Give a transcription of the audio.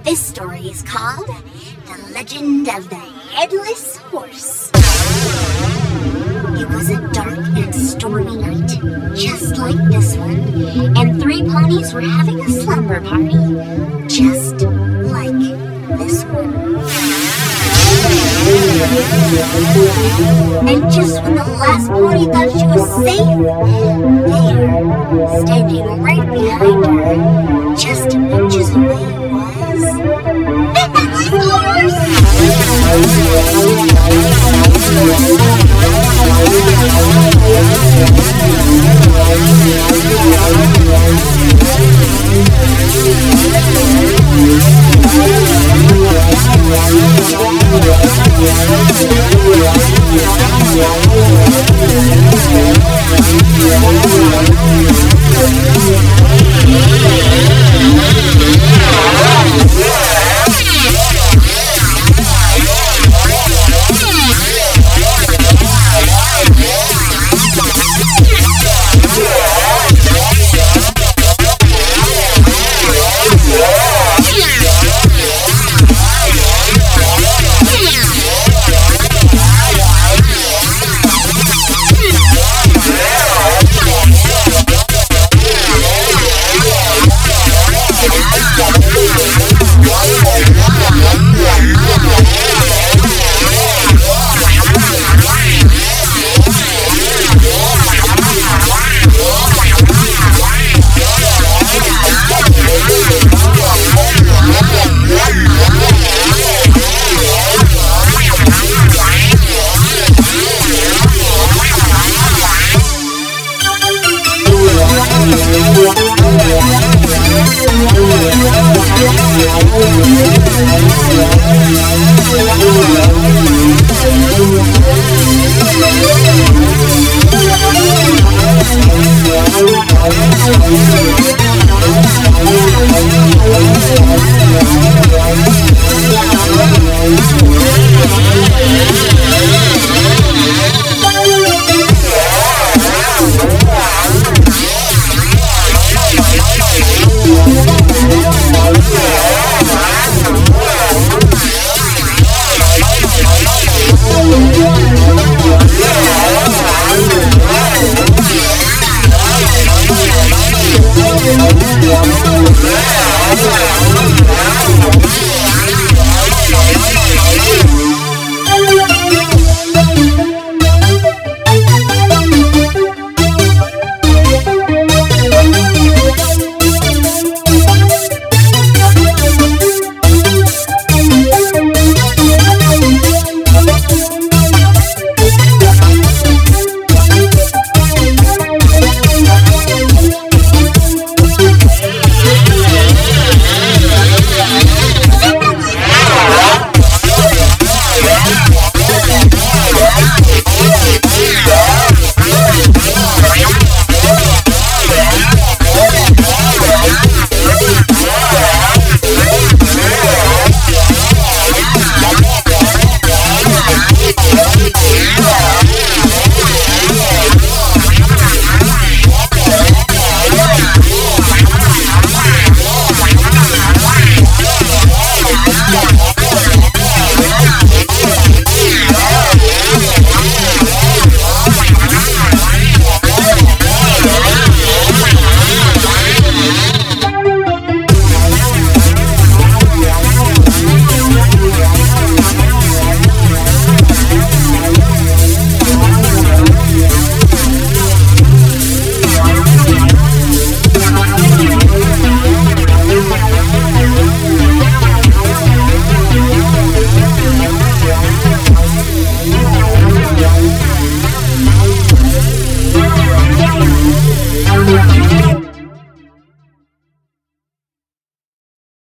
This story is called The Legend of the Headless Horse. It was a dark and stormy night, just like this one, and 3 ponies were having a slumber party, just like this one. And just when the last pony thought she was safe, there, standing right behind her, just inches away, was the Headless Horse!